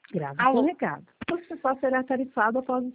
Grave o seu Alô? recado. Você só será tarifado após